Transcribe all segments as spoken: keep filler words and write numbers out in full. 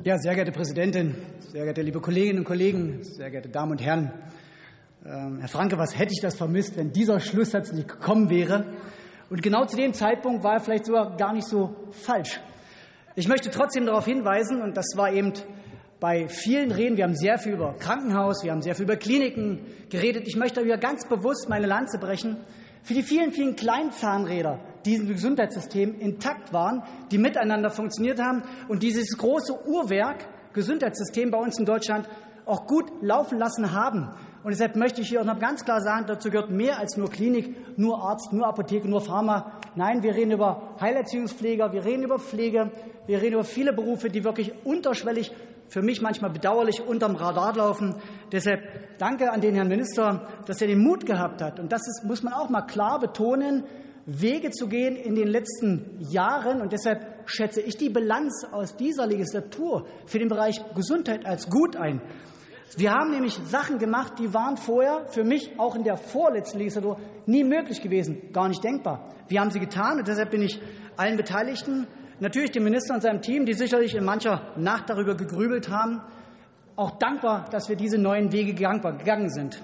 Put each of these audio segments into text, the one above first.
Ja, sehr geehrte Präsidentin, sehr geehrte liebe Kolleginnen und Kollegen, sehr geehrte Damen und Herren! Ähm, Herr Franke, was hätte ich das vermisst, wenn dieser Schlusssatz nicht gekommen wäre? Und genau zu dem Zeitpunkt war er vielleicht sogar gar nicht so falsch. Ich möchte trotzdem darauf hinweisen, und das war eben bei vielen Reden, wir haben sehr viel über Krankenhaus, wir haben sehr viel über Kliniken geredet. Ich möchte hier ganz bewusst meine Lanze brechen für die vielen, vielen kleinen Zahnräder, die im Gesundheitssystem intakt waren, die miteinander funktioniert haben und dieses große Uhrwerk Gesundheitssystem bei uns in Deutschland auch gut laufen lassen haben. Und deshalb möchte ich hier auch noch ganz klar sagen, dazu gehört mehr als nur Klinik, nur Arzt, nur Apotheke, nur Pharma. Nein, wir reden über Heilerziehungspfleger, wir reden über Pflege, wir reden über viele Berufe, die wirklich unterschwellig, für mich manchmal bedauerlich, unterm Radar laufen. Deshalb danke an den Herrn Minister, dass er den Mut gehabt hat. Und das ist, muss man auch mal klar betonen, Wege zu gehen in den letzten Jahren. Und deshalb schätze ich die Bilanz aus dieser Legislatur für den Bereich Gesundheit als gut ein. Wir haben nämlich Sachen gemacht, die waren vorher für mich auch in der vorletzten Legislatur nie möglich gewesen, gar nicht denkbar. Wir haben sie getan, und deshalb bin ich allen Beteiligten, natürlich dem Minister und seinem Team, die sicherlich in mancher Nacht darüber gegrübelt haben, auch dankbar, dass wir diese neuen Wege gegangen sind.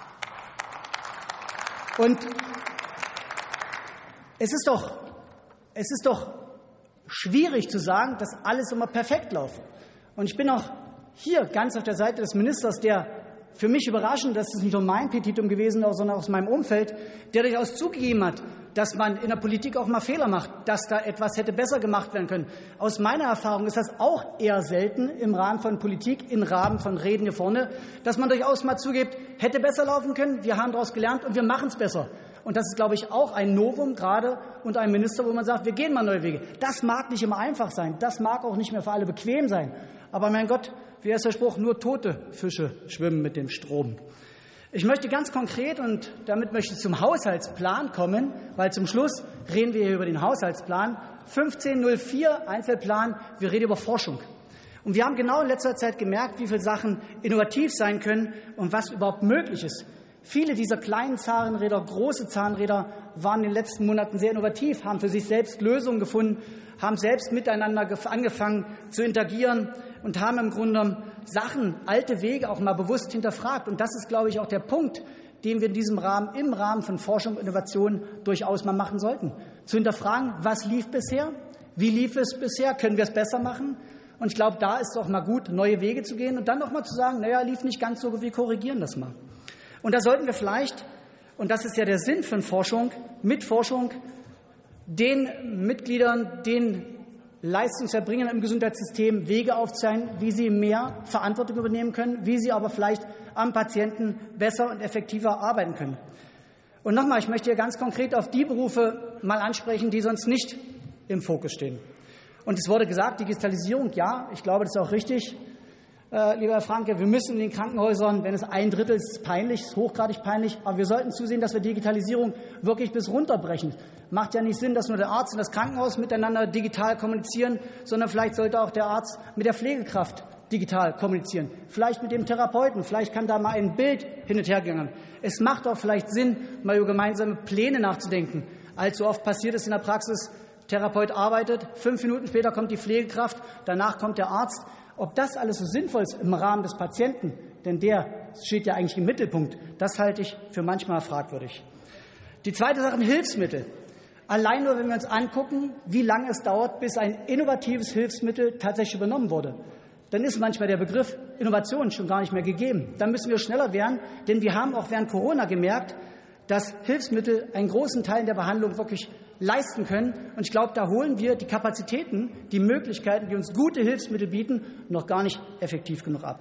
Und es ist doch, es ist doch schwierig zu sagen, dass alles immer perfekt läuft. Und ich bin auch hier ganz auf der Seite des Ministers, der für mich überraschend, das ist nicht nur mein Petitum gewesen, sondern aus meinem Umfeld, der durchaus zugegeben hat, dass man in der Politik auch mal Fehler macht, dass da etwas hätte besser gemacht werden können. Aus meiner Erfahrung ist das auch eher selten im Rahmen von Politik, im Rahmen von Reden hier vorne, dass man durchaus mal zugibt, hätte besser laufen können, wir haben daraus gelernt und wir machen es besser. Und das ist, glaube ich, auch ein Novum, gerade unter einem Minister, wo man sagt, wir gehen mal neue Wege. Das mag nicht immer einfach sein, das mag auch nicht mehr für alle bequem sein. Aber mein Gott, wie heißt der Spruch, nur tote Fische schwimmen mit dem Strom. Ich möchte ganz konkret, und damit möchte ich zum Haushaltsplan kommen, weil zum Schluss reden wir hier über den Haushaltsplan, fünfzehn null vier Einzelplan, wir reden über Forschung. Und wir haben genau in letzter Zeit gemerkt, wie viele Sachen innovativ sein können und was überhaupt möglich ist. Viele dieser kleinen Zahnräder, große Zahnräder waren in den letzten Monaten sehr innovativ, haben für sich selbst Lösungen gefunden, haben selbst miteinander angefangen zu interagieren und haben im Grunde Sachen, alte Wege auch mal bewusst hinterfragt. Und das ist, glaube ich, auch der Punkt, den wir in diesem Rahmen, im Rahmen von Forschung und Innovation durchaus mal machen sollten. Zu hinterfragen, was lief bisher, wie lief es bisher, können wir es besser machen? Und ich glaube, da ist es auch mal gut, neue Wege zu gehen und dann noch mal zu sagen, naja, lief nicht ganz so, wir korrigieren das mal. Und da sollten wir vielleicht, und das ist ja der Sinn von Forschung, mit Forschung den Mitgliedern, den Leistungserbringern im Gesundheitssystem Wege aufzeigen, wie sie mehr Verantwortung übernehmen können, wie sie aber vielleicht am Patienten besser und effektiver arbeiten können. Und nochmal, ich möchte hier ganz konkret auf die Berufe mal ansprechen, die sonst nicht im Fokus stehen. Und es wurde gesagt, Digitalisierung, ja, ich glaube, das ist auch richtig. Äh, lieber Herr Franke, wir müssen in den Krankenhäusern, wenn es ein Drittel ist, ist peinlich, ist hochgradig peinlich, aber wir sollten zusehen, dass wir Digitalisierung wirklich bis runterbrechen. Macht ja nicht Sinn, dass nur der Arzt und das Krankenhaus miteinander digital kommunizieren, sondern vielleicht sollte auch der Arzt mit der Pflegekraft digital kommunizieren, vielleicht mit dem Therapeuten, vielleicht kann da mal ein Bild hin und her gehen. Es macht auch vielleicht Sinn, mal über gemeinsame Pläne nachzudenken. Allzu oft passiert es in der Praxis, Therapeut arbeitet, fünf Minuten später kommt die Pflegekraft, danach kommt der Arzt. Ob das alles so sinnvoll ist im Rahmen des Patienten, denn der steht ja eigentlich im Mittelpunkt, das halte ich für manchmal fragwürdig. Die zweite Sache, Hilfsmittel. Allein nur, wenn wir uns angucken, wie lange es dauert, bis ein innovatives Hilfsmittel tatsächlich übernommen wurde, dann ist manchmal der Begriff Innovation schon gar nicht mehr gegeben. Dann müssen wir schneller werden, denn wir haben auch während Corona gemerkt, dass Hilfsmittel einen großen Teil der Behandlung wirklich leisten können. Und ich glaube, da holen wir die Kapazitäten, die Möglichkeiten, die uns gute Hilfsmittel bieten, noch gar nicht effektiv genug ab.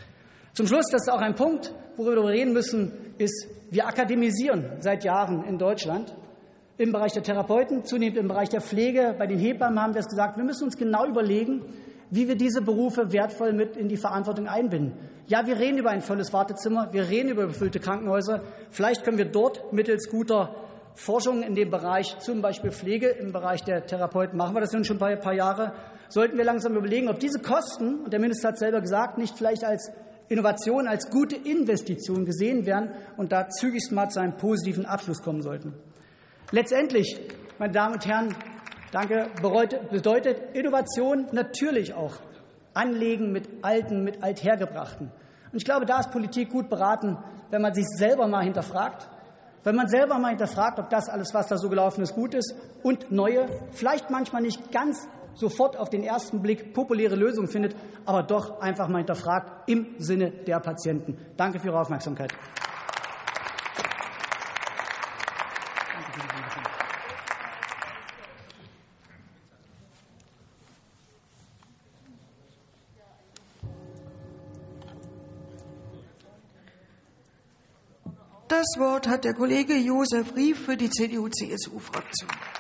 Zum Schluss, das ist auch ein Punkt, worüber wir reden müssen, ist, wir akademisieren seit Jahren in Deutschland im Bereich der Therapeuten, zunehmend im Bereich der Pflege. Bei den Hebammen haben wir es gesagt, wir müssen uns genau überlegen, wie wir diese Berufe wertvoll mit in die Verantwortung einbinden. Ja, wir reden über ein volles Wartezimmer, wir reden über befüllte Krankenhäuser. Vielleicht können wir dort mittels guter Forschung in dem Bereich, zum Beispiel Pflege, im Bereich der Therapeuten, machen wir das nun schon ein paar Jahre, sollten wir langsam überlegen, ob diese Kosten, und der Minister hat es selber gesagt, nicht vielleicht als Innovation, als gute Investition gesehen werden und da zügigst mal zu einem positiven Abschluss kommen sollten. Letztendlich, meine Damen und Herren, danke, bedeutet Innovation natürlich auch anlegen mit Alten, mit Althergebrachten. Und ich glaube, da ist Politik gut beraten, wenn man sich selber mal hinterfragt, wenn man selber mal hinterfragt, ob das alles, was da so gelaufen ist, gut ist und neue, vielleicht manchmal nicht ganz sofort auf den ersten Blick populäre Lösungen findet, aber doch einfach mal hinterfragt im Sinne der Patienten. Danke für Ihre Aufmerksamkeit. Das Wort hat der Kollege Josef Rief für die C D U C S U-Fraktion.